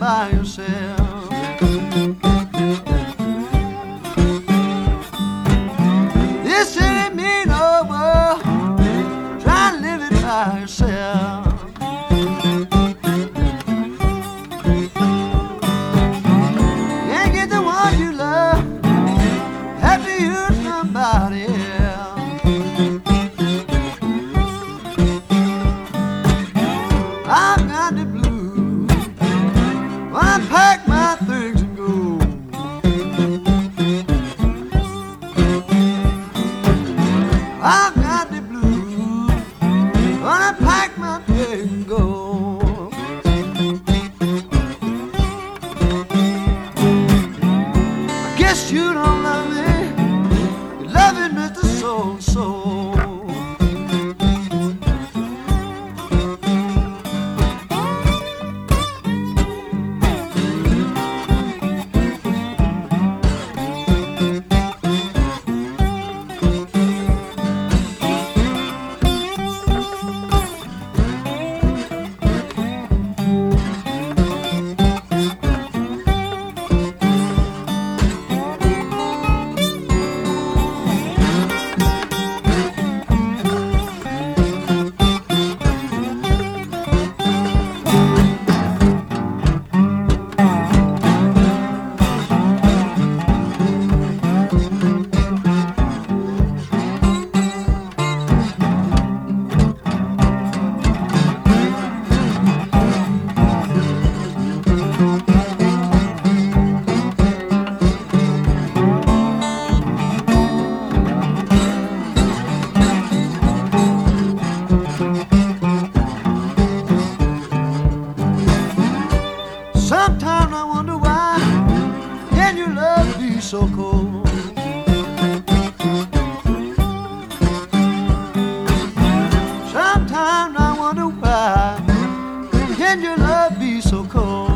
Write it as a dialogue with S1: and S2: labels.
S1: by yourself. This ain't me no more. Try to live it by yourself. You ain't get the one you love after you're somebody else. I've got the blues when I pack my things and go. I've got the blues when I pack my things and go. I guess you don't love me. You love it, Mr. So-and-so. Sometimes I wonder why can your love be so cold? Sometimes I wonder why can your love be so cold?